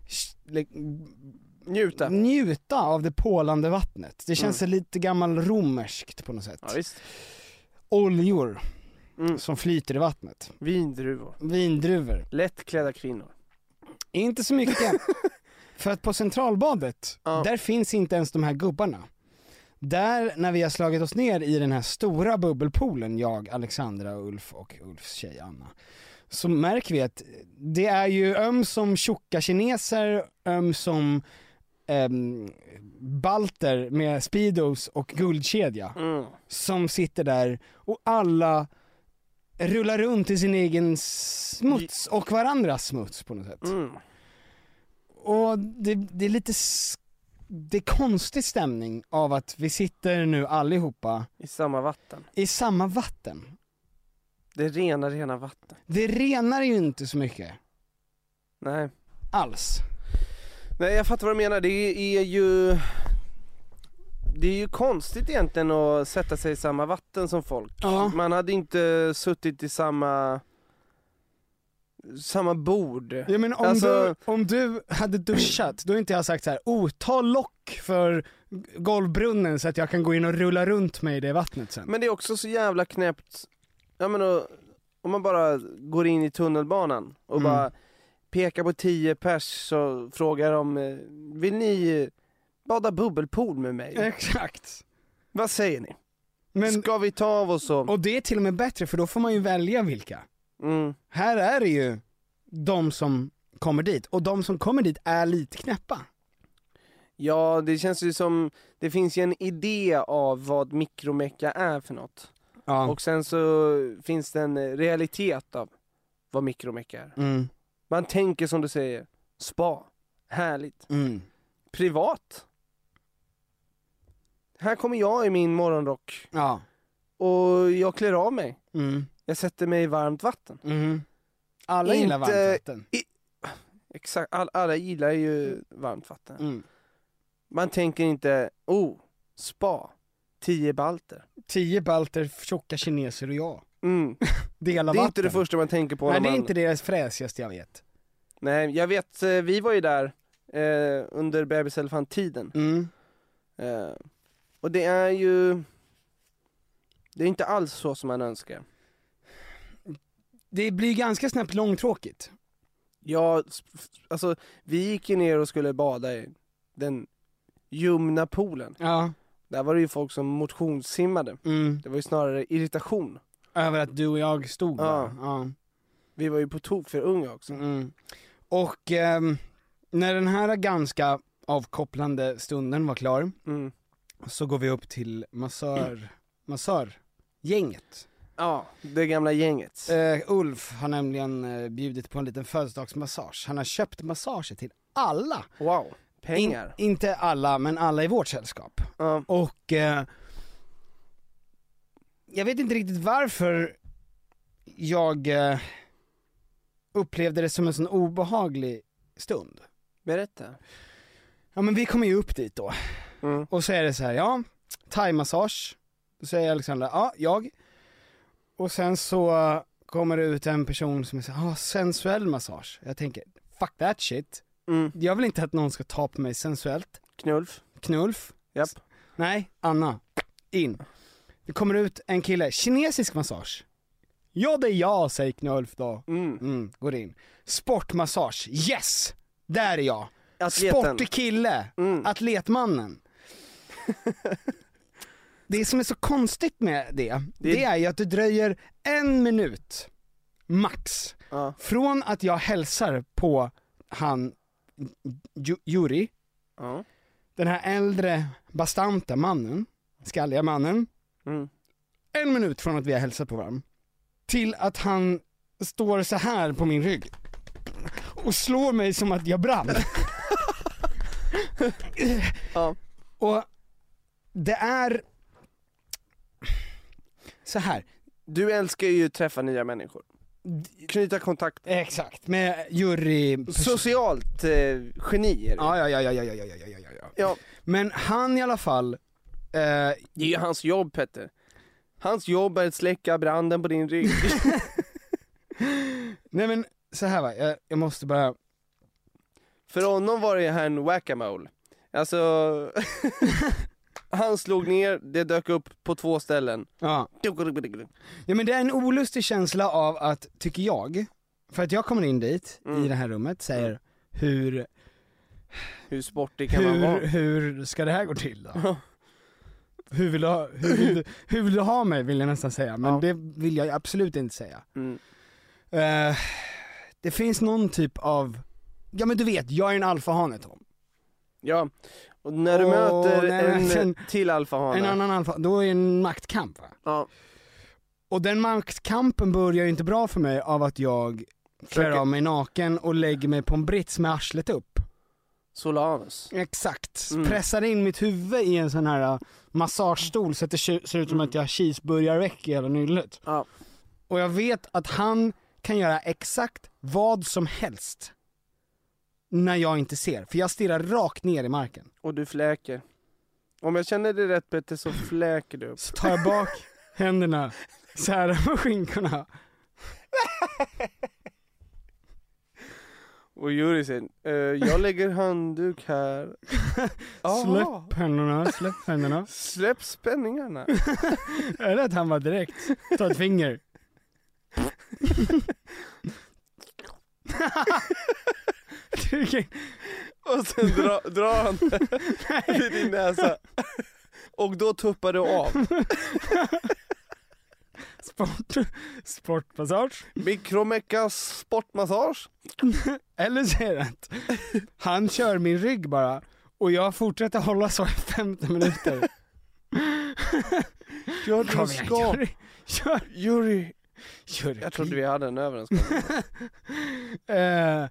njuta. njuta av det pålande vattnet. Det känns mm. lite gammal romerskt på något sätt. Ja, visst. Oljor mm. som flyter i vattnet. Vindruvor. Vindruvor. Lättklädda kvinnor. Inte så mycket. För att på Centralbadet, ja. där finns inte ens de här gubbarna. Där, när vi har slagit oss ner i den här stora bubbelpoolen, jag, Alexandra, Ulf och Ulfs tjej Anna, så märker vi att det är ju öm som tjocka kineser, öm som ähm, balter med speedos och guldkedja mm. som sitter där och alla rullar runt i sin egen smuts och varandras smuts på något sätt. Mm. Och det, det är lite det är konstig stämning av att vi sitter nu allihopa i samma vatten. I samma vatten. Det rena, rena vatten. Det renar ju inte så mycket. Nej. Alls. Nej, jag fattar vad du menar. Det är ju det är ju konstigt egentligen att sätta sig i samma vatten som folk. Ja. Man hade inte suttit i samma samma bord. Ja, men om, alltså... du, om du hade duschat, då har inte jag sagt så här: oh, ta lock för golvbrunnen så att jag kan gå in och rulla runt mig i det vattnet sen. Men det är också så jävla knäppt. Ja, men då, om man bara går in i tunnelbanan och Mm. bara pekar på tio pers och frågar om eh, vill ni bada bubbelpool med mig? Exakt. Vad säger ni? Men, Ska vi ta av oss och... och det är till och med bättre, för då får man ju välja vilka. Mm. Här är det ju de som kommer dit, och de som kommer dit är lite knäppa. Ja, det känns ju som, det finns ju en idé av vad mikromecka är för något. Ja. Och sen så finns det en realitet av vad mikromecka är. Mm. Man tänker som du säger, spa, härligt. Mm. Privat. Här kommer jag i min morgonrock Ja. och jag klär av mig. Mm. Jag sätter mig i varmt vatten. Mm. Alla gillar Inte- varmt vatten. I, exakt, all, alla gillar ju varmt vatten. Mm. Man tänker inte, oh, spa, tio balter. Tio balter, tjocka kineser och jag. Mm. Dela Det är vatten. inte det första man tänker på. Nej, när det är man... inte det fräsigaste jag vet. Nej, jag vet, eh, vi var ju där eh, under bebiselefant-tiden. Mm. Eh, och det är ju, det är inte alls så som man önskar. Det blir ganska snabbt långtråkigt. Ja, alltså vi gick ju ner och skulle bada i den ljumna poolen. Ja. Där var det ju folk som motionssimmade. Mm. Det var ju snarare irritation. Över att du och jag stod där. Ja. Ja. Vi var ju på tok för unga också. Mm. Och ehm, när den här ganska avkopplande stunden var klar, Mm. så går vi upp till massör, massörgänget. Ja, det gamla gänget. Eh, Ulf har nämligen eh, bjudit på en liten födelsedagsmassage. Han har köpt massager till alla. Wow, pengar. In, inte alla, men alla i vårt sällskap. Ja. Och eh, jag vet inte riktigt varför jag eh, upplevde det som en sån obehaglig stund. Berätta. Ja, men vi kommer ju upp dit då. Mm. Och så är det så här, ja, thai-massage. Då säger Alexandra, ja, jag. Och sen så kommer det ut en person som är så här, ah, sensuell massage. Jag tänker, fuck that shit. Mm. Jag vill inte att någon ska ta på mig sensuellt. Knulf. Knulf. Japp. Nej, Anna. In. Det kommer ut en kille, kinesisk massage. Ja, det är jag, säger Knulf då. Mm. Mm, går in. Sportmassage, yes! Där är jag. Atleten. Sportig kille, Mm. atletmannen. Det som är så konstigt med det, det, Det- är ju att det dröjer en minut, max, Ja. från att jag hälsar på han, Ju- Juri, Ja. den här äldre bastanta mannen, skalliga mannen, Mm. en minut från att vi har hälsat på varandra, till att han står så här på min rygg och slår mig som att jag brann. Ja. Och det är så här. Du älskar ju att träffa nya människor. Knyta kontakt. Exakt, med jury... Socialt eh, geni är du. Ja, ja, ja, ja, ja, ja, ja, ja, ja. Ja. Men han i alla fall... Eh, Det är ju hans jobb, Petter. Hans jobb är att släcka branden på din rygg. nej men, så här va, jag, jag måste bara... För honom var det här en whack-a-mole. Alltså... Han slog ner, det dök upp på två ställen. Ja. Ja, men det är en olustig känsla av att, tycker jag, för att jag kommer in dit, Mm. i det här rummet, säger hur, Hur sportig kan man hur, vara? hur ska det här gå till då? hur, vill du ha, hur, vill du, hur vill du ha mig, vill jag nästan säga, men Ja. det vill jag absolut inte säga. Mm. Eh, det finns någon typ av, ja men du vet, jag är en alfahane, Tom. Ja, och när du Åh, möter nej, men en sen- till alfahane. En annan alfa, då är det en maktkamp va? Ja. Och den maktkampen börjar ju inte bra för mig av att jag klär Försöker- av mig naken och lägger mig på en brits med arslet upp. Solanus. Exakt, Mm. pressar in mitt huvud i en sån här uh, massagestol så att det ser ser ut som att jag har cheeseburgarväck i hela nyllet. Ja. Och jag vet att han kan göra exakt vad som helst när jag inte ser, för jag stirrar rakt ner i marken. Och du fläker. Om jag känner det rätt Petter så fläker du upp. Så tar jag bak händerna, särar på skinkorna. Och Yuri säger, uh, jag lägger handduk här. Släpp händerna, släpp händerna. Släpp spänningarna. Eller att han var direkt, ta ett finger. Och sen drar dra han vid din näsa. Och då tuppar du av. Sport, sportmassage. Mikromeckas sportmassage. Eller säger att han kör min rygg bara och jag fortsätter hålla så i femton minuter. Gör Kom du igen, ska. Yuri. Kör. Yuri. Yuri. Jag trodde vi hade en överenskommelse. uh.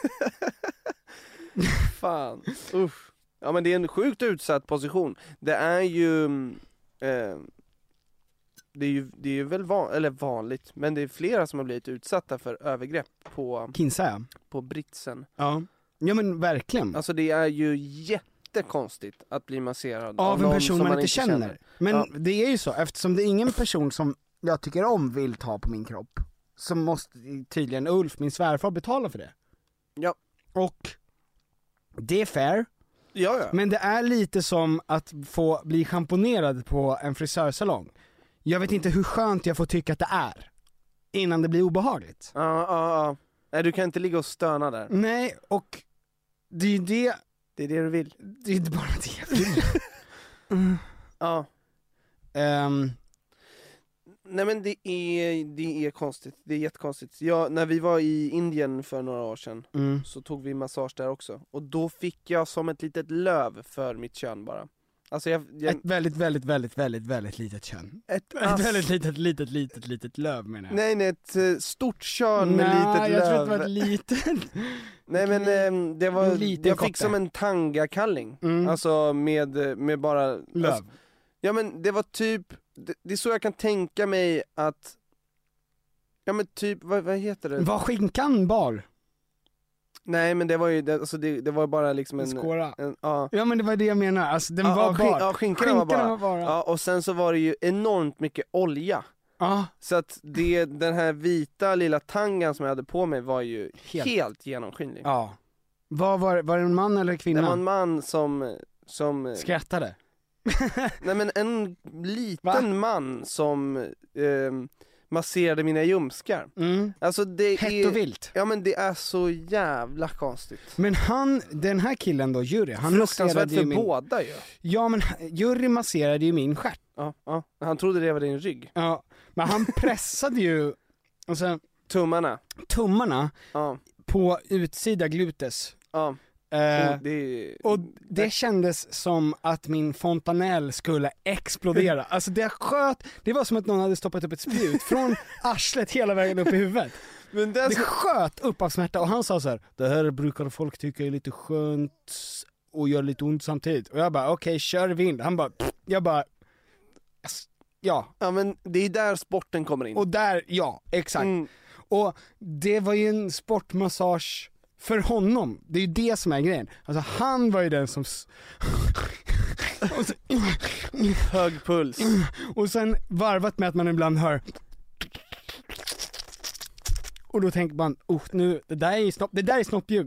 Fan. Uff. Ja men det är en sjukt utsatt position. Det är ju eh, det är ju det är ju väl van, eller vanligt, men det är flera som har blivit utsatta för övergrepp på Kinsa. på britsen. Ja. Ja men verkligen. Alltså det är ju jättekonstigt att bli masserad av, av en någon person som man inte känner. känner. Men ja. det är ju så, eftersom det är ingen person som jag tycker om vill ta på min kropp, så måste tydligen Ulf, min svärfar, betala för det. Ja. Och det är fair. Ja, ja. Men det är lite som att få bli schamponerad på en frisörsalong. Jag vet inte hur skönt jag får tycka att det är innan det blir obehagligt. Ja, ja, ja. Nej, du kan inte ligga och stöna där. Nej, och det är ju det. Det är det du vill. Det är inte bara det jag vill. mm. Ja. Um. Nej men det är, det är konstigt, det är jättekonstigt. Jag, när vi var i Indien för några år sedan mm. så tog vi massage där också. Och då fick jag som ett litet löv för mitt kön bara. Alltså jag, jag... Ett väldigt, väldigt, väldigt, väldigt, väldigt litet kön. Ett, ett väldigt litet, litet, litet, litet löv menar jag. Nej, nej, ett uh, stort kön med Nej, litet jag löv. tror att det var ett litet. Nej men um, det var, jag kotte. fick som en tangakalling. Mm. Alltså med, med bara... Löv. Alltså, ja men det var typ, det, det är så jag kan tänka mig att, ja men typ, vad, vad heter det? Var skinkan bar? Nej men det var ju, det, alltså det, det var bara liksom en... En skåra? En, ja. Ja men det var det jag menar, alltså den ja, var ja, bar. Ja, skinkorna var bara. var bara. Ja, och sen så var det ju enormt mycket olja. Ja. Så att det, den här vita lilla tangan som jag hade på mig var ju Helt, helt genomskinlig. Ja. Vad var, var det en man eller kvinna? Det var en man som... som skrattade? Nej men en liten Va? man som eh, masserade mina ljumskar. Mm. Alltså det Hett är, och vilt. Ja men det är så jävla konstigt. Men han, den här killen då, Yuri, han fruktansvärt för min... båda ju. Ja men Yuri masserade ju min stjärt. Ja, ja, han trodde det var din rygg. Ja, men han pressade ju och sen, tummarna Tummarna ja. på utsida glutes. Ja. Eh, och det, och det kändes som att min fontanell skulle explodera. Alltså det sköt, det var som att någon hade stoppat upp ett spjut från arslet hela vägen upp i huvudet. Men det, det så... sköt upp av smärta och han sa så här: det här brukar folk tycka är lite skönt och gör lite ont samtidigt. Och jag bara okej, okay, kör vind. Han bara, pff, jag bara ja. Ja men det är där sporten kommer in. Och där, ja, exakt. Mm. Och det var ju en sportmassage för honom. Det är ju det som är grejen. Alltså han var ju den som och så... hög puls. Och sen varvat med att man ibland hör och då tänker man, oh, nu, det där är snopp, det där är snoppljud.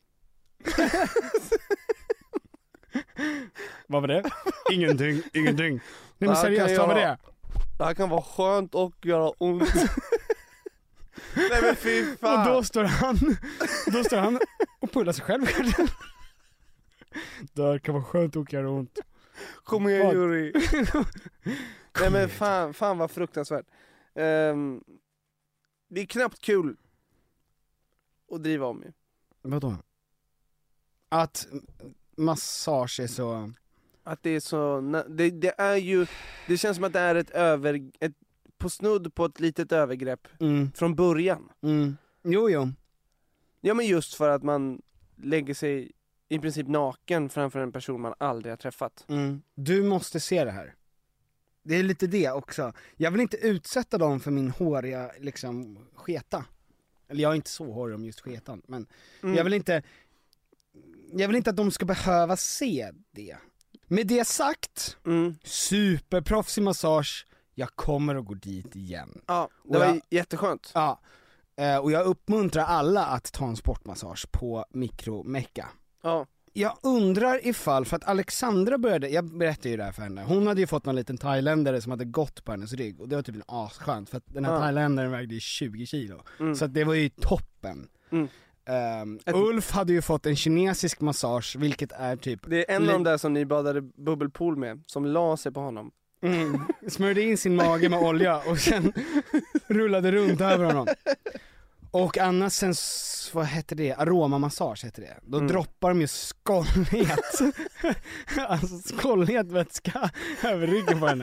Vad var det? Ingenting, ingenting. Nej men seriöst, vad var det? Det här kan vara skönt och göra ont. Nej men fy fan. Och då står han Då står han och pullar sig själv. Det här kan vara skönt och göra ont. Kom igen Yuri. Nej men fan, fan vad fruktansvärt. um, Det är knappt kul att driva om i. Vadå? Att massage är så... Att det är så... Det, det är ju... Det känns som att det är ett över... Ett, på snudd på ett litet övergrepp mm. från början. Mm. Jo, jo. Ja men just för att man lägger sig i princip naken framför en person man aldrig har träffat. Mm. Du måste se det här. Det är lite det också. Jag vill inte utsätta dem för min håriga liksom sketa. Eller jag är inte så hårig om just sketan, men mm. jag vill inte jag vill inte att de ska behöva se det. Med det sagt, Mm. superproffsig massage, jag kommer att gå dit igen. Ja, det Och var jag- jätteskönt. Ja, eh, och jag uppmuntrar alla att ta en sportmassage på Mikromecka. Ja. Jag undrar ifall, för att Alexandra började, jag berättade ju det här för henne, hon hade ju fått någon liten thailändare som hade gått på hennes rygg och det var typ en asskönt för att den här Ja. thailändaren vägde ju tjugo kilo, Mm. så att det var ju toppen. Mm. Um, Ett- Ulf hade ju fått en kinesisk massage, vilket är typ Det är en av de där som ni badade bubbelpool med, som la sig på honom. mm, smörjde in sin mage med olja och sen rullade runt över honom. Och annars sen, s- vad heter det? Aromamassage heter det. Då Mm. droppar de ju skållhet, alltså skållhet vätska över ryggen på henne.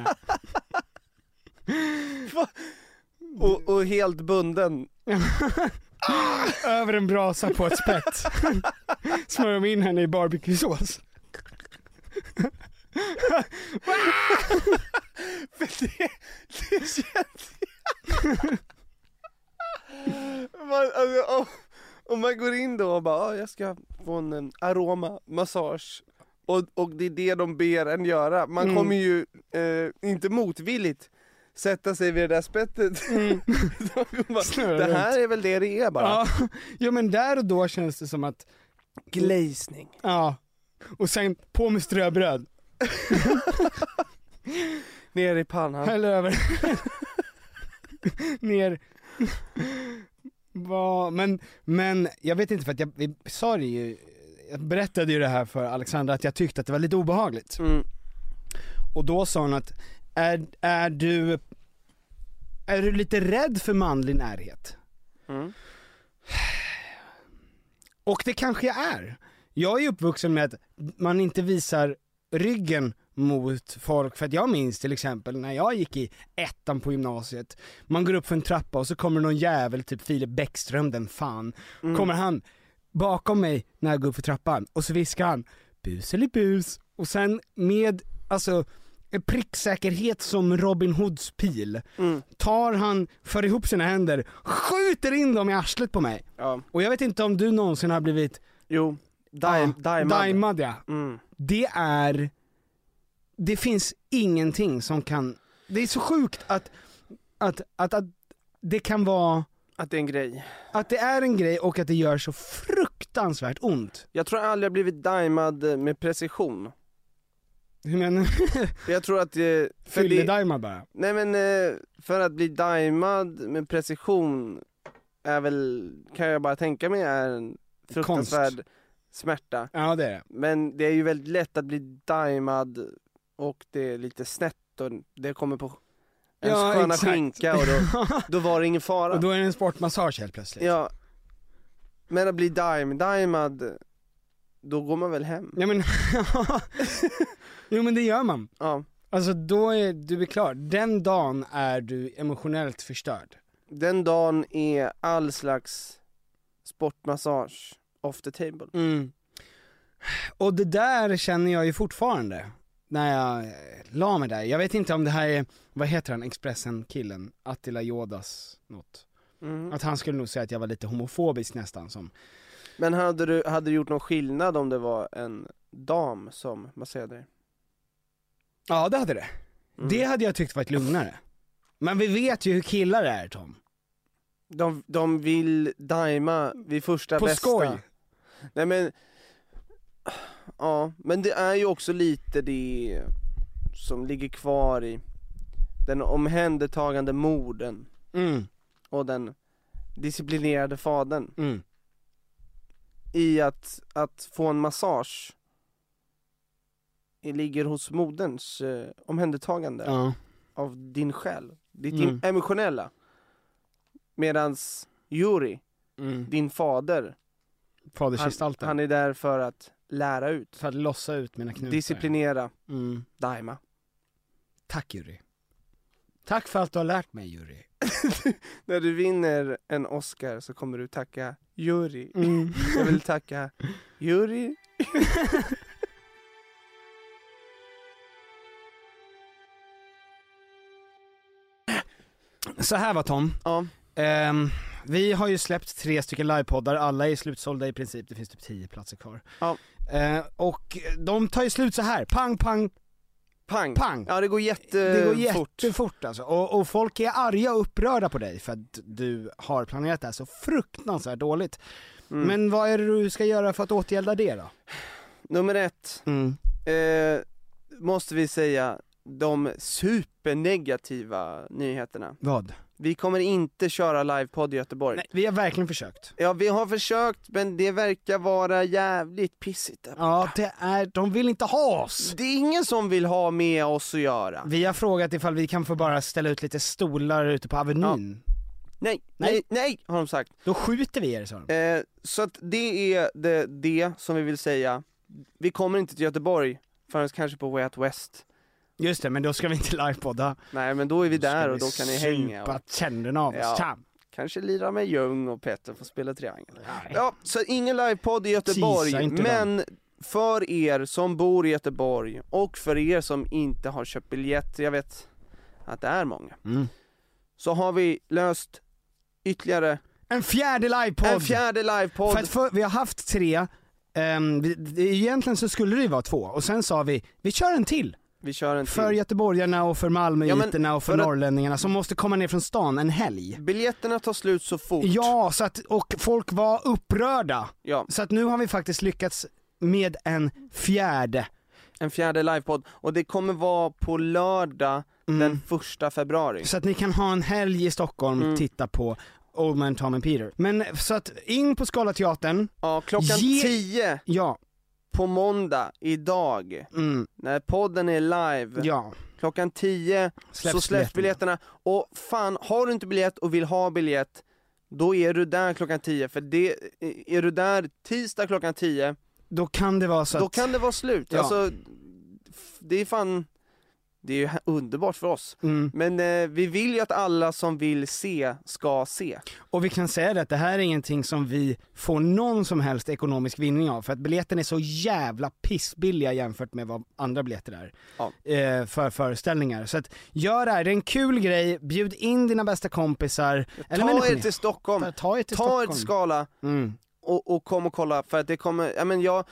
Och, och helt bunden. Över en brasa på ett spett. Smörjer de in henne i barbecuesås. För det, det känns... man, alltså, om, om man går in då och bara, ah, jag ska få en, en aromamassage och, och det är det de ber en göra. Man Mm. kommer ju eh, inte motvilligt sätta sig vid det där spettet. Mm. bara, Snurra det här runt. är väl det det är bara. Ja, ja men där och då känns det som att, Glazning. ja, och sen på med ströbröd. Ner i pannan. Häll över. Ner. Va, men, men jag vet inte, för att jag, vi sa det ju, jag berättade ju det här för Alexandra att jag tyckte att det var lite obehagligt. Mm. Och då sa hon att, är, är du är du lite rädd för manlig närhet? Mm. Och det kanske jag är. Jag är uppvuxen med att man inte visar ryggen mot folk, för att jag minns till exempel när jag gick i ettan på gymnasiet, man går upp för en trappa och så kommer någon jävel, typ Filip Bäckström, den fan, Mm. kommer han bakom mig när jag går upp för trappan och så viskar han bus eller bus, och sen med alltså en pricksäkerhet som Robin Hoods pil Mm. tar han, för ihop sina händer, skjuter in dem i arslet på mig. Ja. Och jag vet inte om du någonsin har blivit Jo, Daim, ja, daimad. daimad, ja. Mm. Det är, det finns ingenting som kan, det är så sjukt att, att, att, att det kan vara, Att det är en grej. att det är en grej och att det gör så fruktansvärt ont. Jag tror aldrig jag blivit daimad med precision. Hur menar du? Jag tror att det... för det- Fylledaimad bara. Nej men eh, för att bli daimad med precision är väl, kan jag bara tänka mig, är en fruktansvärd Konst. smärta. Ja, det är det. Men det är ju väldigt lätt att bli daimad och det är lite snett och det kommer på ens Ja, sköna exakt. skinka och då, då var det ingen fara. Och då är det en sportmassage helt plötsligt. Ja. Men att bli daim, daimad, då går man väl hem. Ja men, jo men det gör man. Ja. Alltså då är du är klar. Den dagen är du emotionellt förstörd. Den dagen är all slags sportmassage off the table. Mm. Och det där känner jag ju fortfarande när jag eh, la mig där. Jag vet inte om det här är, vad heter han, Expressen-killen, Attila Jodas något. Mm. Att han skulle nog säga att jag var lite homofobisk nästan som. Men hade du, hade du gjort någon skillnad om det var en dam som masserade dig? Ja, det hade det. Mm. Det hade jag tyckt varit lugnare. Men vi vet ju hur killar är, Tom. De, de vill daima vid första På bästa. skoj. Nej men, ja, men det är ju också lite det som ligger kvar i den omhändertagande morden Mm. och den disciplinerade fadern. Mm. I att, att få en massage ligger hos moderns eh, omhändertagande Ja. av din själ, ditt Mm. emotionella. Medans Yuri, Mm. din fader, han, Fadersgestalten. han är där för att lära ut, För att lossa ut mina knutar. disciplinera, Mm. daima. Tack Juri. Tack för allt du har lärt mig, Juri. När du vinner en Oscar så kommer du tacka Yuri. Mm. Jag vill tacka Yuri. Så här var Tom. Ja. Ehm, Vi har ju släppt tre stycken livepoddar, alla är slutsålda i princip, det finns typ tio platser kvar. Ja. Eh, och de tar ju slut så här, pang, pang, Pang. pang. Ja, det går jättefort. Det går jättefort alltså. Och, och folk är arga och upprörda på dig för att du har planerat det här så fruktansvärt dåligt. Mm. Men vad är det du ska göra för att åtgärda det då? Nummer ett, mm. eh, måste vi säga de supernegativa nyheterna. Vad? Vi kommer inte köra livepodd i Göteborg. Nej, vi har verkligen försökt. Ja, vi har försökt, men det verkar vara jävligt pissigt där. Ja, det är, de vill inte ha oss. Det är ingen som vill ha med oss att göra. Vi har frågat ifall vi kan få bara ställa ut lite stolar ute på Avenyn. Ja. Nej, nej, nej, nej, har de sagt. Då skjuter vi er, sa de. Eh, så att det är det, det som vi vill säga. Vi kommer inte till Göteborg förrän kanske på Way Out West. Just det, men då ska vi inte livepodda. Nej, men då är vi där och då kan ni hänga. Och tänderna av oss. Ja, kanske lira med Ljung och Petter får spela triangel. Ja, så ingen livepodd i Göteborg. Men för er som bor i Göteborg och för er som inte har köpt biljett, jag vet att det är många, mm. så har vi löst ytterligare en fjärde livepodd. En fjärde livepodd. För att för, vi har haft tre, um, vi, egentligen så skulle det ju vara två, och sen sa vi, vi kör en till. Vi kör en till. För göteborgarna och för malmöiterna ja, och för, för norrlänningarna att... som måste komma ner från stan en helg. Biljetterna tar slut så fort. Ja, så att, och folk var upprörda. Ja. Så att nu har vi faktiskt lyckats med en fjärde. En fjärde livepodd. Och det kommer vara på lördag mm. den första februari. Så att ni kan ha en helg i Stockholm och mm. titta på Old Man Tom and Peter. Men så att in på Scalateatern. Ja, klockan ge... tio. Ja. På måndag, idag, mm. när podden är live, ja. klockan tio släpps så släpps biljetterna. Och fan, har du inte biljett och vill ha biljett, då är du där klockan tio. För det, är du där tisdag klockan tio, då kan det vara så då att... kan det vara slut. Ja. Alltså, det är fan... Det är ju underbart för oss. Mm. Men eh, vi vill ju att alla som vill se ska se. Och vi kan säga det att det här är ingenting som vi får någon som helst ekonomisk vinning av. För att biljetten är så jävla pissbilliga jämfört med vad andra biljetter är. Ja. Eh, för föreställningar. Så att gör det här, det är en kul grej. Bjud in dina bästa kompisar. Ta eller er till Stockholm. Ta, ta er till ta Stockholm. ett skala mm. och, och kom och kolla. För att det kommer, ja men jag...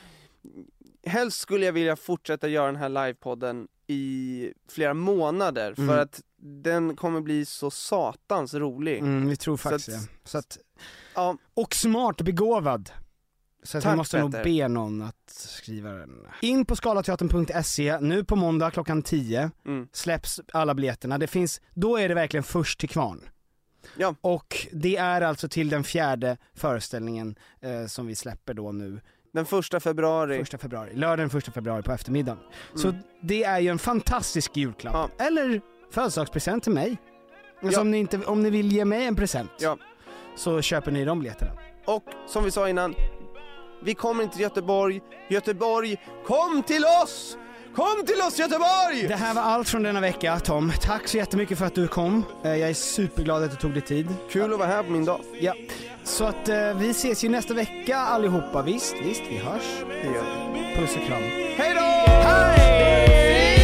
Helst skulle jag vilja fortsätta göra den här livepodden i flera månader mm. för att den kommer bli så satans rolig. Mm, vi tror faktiskt så att, det. Så att, ja. Och smart begåvad. Så att Tack, vi måste Peter. nog be någon att skriva den. In på skalateatern punkt se, nu på måndag klockan tio mm. släpps alla biljetterna. Det finns, då är det verkligen först till kvarn. Ja. Och det är alltså till den fjärde föreställningen eh, som vi släpper då nu. Den första februari. Första februari. Lördag den första februari på eftermiddagen. Mm. Så det är ju en fantastisk julklapp. Ja. Eller födelsedagspresent till mig. Ja. Så om ni, inte, om ni vill ge mig en present ja. så köper ni de biljetterna. Och som vi sa innan, vi kommer inte till Göteborg. Göteborg, kom till oss! Kom till oss Göteborg! Det här var allt från denna vecka, Tom. Tack så jättemycket för att du kom. Jag är superglad att du tog dig tid. Kul att vara här på min dag. Ja. Så att eh, vi ses ju nästa vecka allihopa. Visst, visst, vi hörs. Det gör vi. Puss och kram. Hej då! Hej!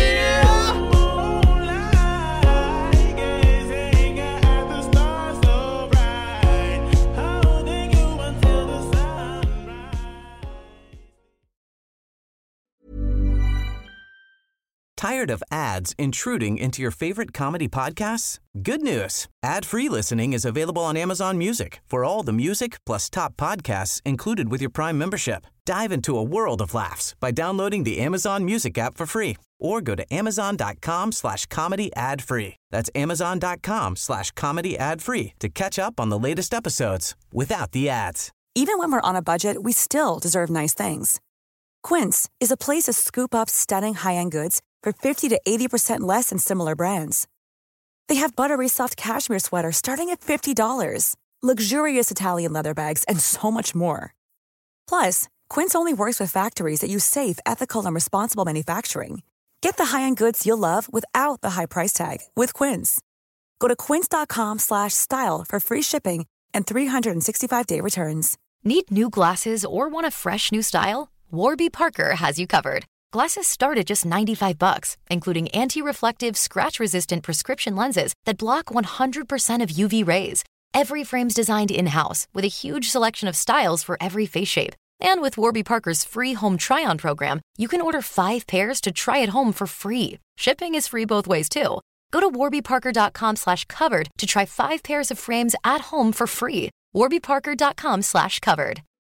Tired of ads intruding into your favorite comedy podcasts? Good news. Ad-free listening is available on Amazon Music for all the music plus top podcasts included with your Prime membership. Dive into a world of laughs by downloading the Amazon Music app for free or go to amazon.com slash comedy ad free. That's amazon.com slash comedy ad free to catch up on the latest episodes without the ads. Even when we're on a budget, we still deserve nice things. Quince is a place to scoop up stunning high-end goods for fifty to eighty percent less than similar brands. They have buttery soft cashmere sweaters starting at fifty dollars, luxurious Italian leather bags, and so much more. Plus, Quince only works with factories that use safe, ethical, and responsible manufacturing. Get the high-end goods you'll love without the high price tag with Quince. Go to quince.com slash style for free shipping and three sixty-five day returns. Need new glasses or want a fresh new style? Warby Parker has you covered. Glasses start at just ninety-five bucks, including anti-reflective, scratch-resistant prescription lenses that block one hundred percent of U V rays. Every frame's designed in-house with a huge selection of styles for every face shape. And with Warby Parker's free home try-on program, you can order five pairs to try at home for free. Shipping is free both ways, too. Go to warbyparker.com slash covered to try five pairs of frames at home for free. warbyparker.com slash covered.